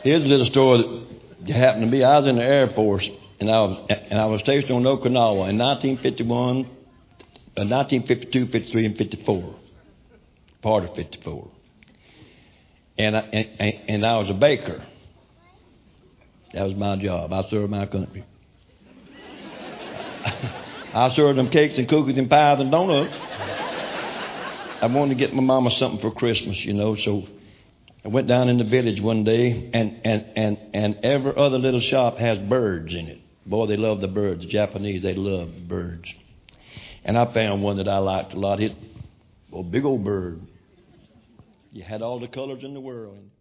Here's a little story that happened to me. I was in the Air Force, and I was stationed on Okinawa in 1952, 53, and 54. Part of 54. And I was a baker. That was my job. I served my country. I served them cakes and cookies and pies and donuts. I wanted to get my mama something for Christmas, so I went down in the village one day, and every other little shop has birds in it. Boy, they love the birds. The Japanese, they love the birds. And I found one that I liked a lot. A big old bird. You had all the colors in the world.